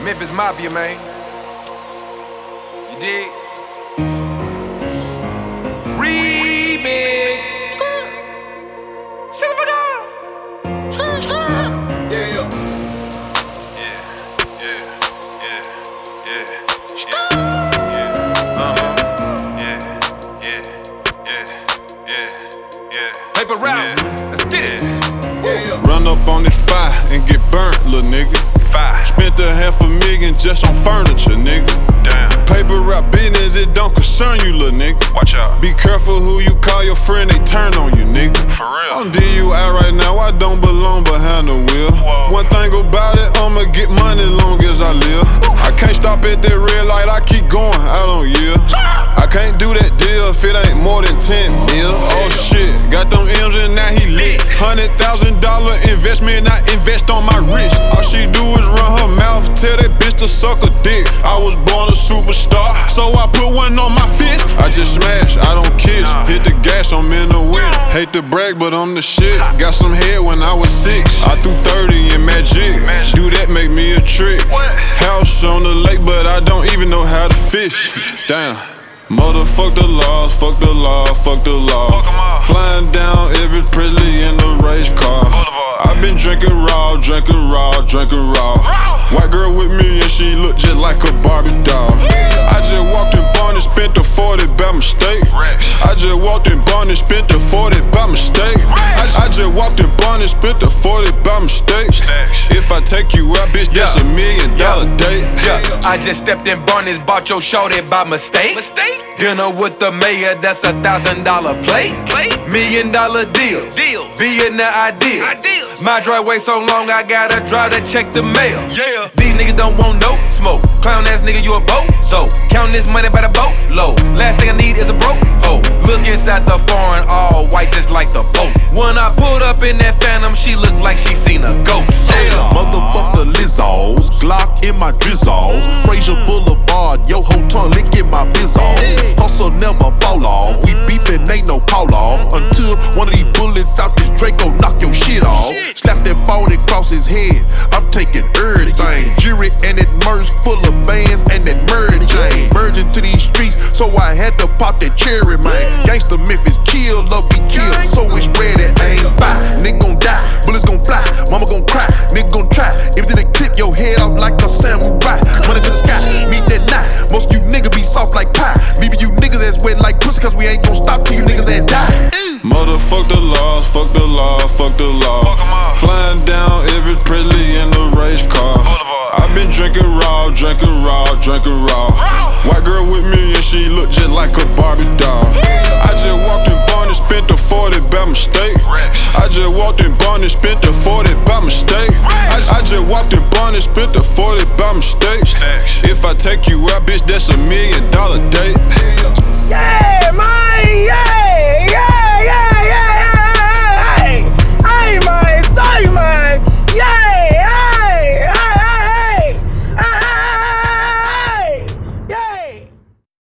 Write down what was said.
Memphis Mafia, man. You dig? Remix. Shut the fuck up. Yeah. Paper route. Let's get it. Run up on this fire and get burnt, little nigga. Spent $500,000 just on furniture, nigga. Damn. Paper route business, it don't concern you, little nigga. Watch out. Be careful who you call your friend, they turn on you, nigga. For real. I'm DUI right now, I don't belong behind the wheel. Whoa. One thing about it, I'ma get money long as I live. I can't stop at that red light, I keep going, I don't yield. I can't do that deal if it ain't more than 10 mil. Oh shit, got them M's and now he lit. $100,000 investment, I invest on my wrist. All she do is run her mouth, tell that bitch to suck a dick. I was born a superstar, so I put one on my fist. I just smash, I don't kiss. Hit the gas, I'm in the wind. Hate to brag, but I'm the shit. Got some head when I was 6. I threw 30 in magic. Do that make me a trick. House on the lake, but I don't even know how to fish. Damn. Motherfuck the laws, fuck the law, fuck the law. Flying down Elvis Presley in the race car. I've been drinking raw, drinking raw, drinking raw. White girl with me and she look just like a Barbie doll. I just walked in Bond and spent the 40 by mistake. I just walked in Bond and spent the 40 by mistake. I just walked in Bond and spent the 40 by mistake. If I take you out, bitch, that's $1 million date. I just stepped in Barney's, bought your shorty by mistake. Dinner with the mayor, that's $1,000 plate. $1 million deals, being the ideal. My driveway so long, I gotta drive to check the mail. These niggas don't want no smoke. Clown ass nigga, you a bozo. Counting this money by the boatload. Last thing I need is a broke hoe. Look inside the foreign, all white just like the boat. When I pulled up in that Phantom, she looked like she seen a ghost. Motherfucker Lizzos, Glock in my drizzles. Frazier Boulevard, yo whole tongue licking my bizzos. Hustle never fall off, we beefin' ain't no call off. Until one of these bullets out this Draco knock your shit off. Slap that 40 across his head, I'm taking everything. Jury and it merge full of bands and that merge chain. Merging to these streets, so I had to pop that cherry, man. Gangsta Memphis, kill or be killed, so it's ready, aim fire. Nigga gon' die, bullets gon' fly, mama gon' cry, nigga gon' try. Everything to clip your head off like a samurai. Money to the sky, meet that night. Most you niggas be soft like pie. Leaving you niggas as wet like pussy, cause we ain't gon' stop till you niggas that die. Motherfuck the laws, fuck the law, fuck the law. Flying down Elvis Presley in the race car. I've been drinking raw, drinking raw, drinking raw. White girl with me and she look just like a Barbie doll. I just walked in Bond and spent the 40 by mistake. I just walked in Bond and spent the 40 by mistake. I just walked in Bond and spent the 40 by mistake. If I take you out, bitch, that's $1 million date.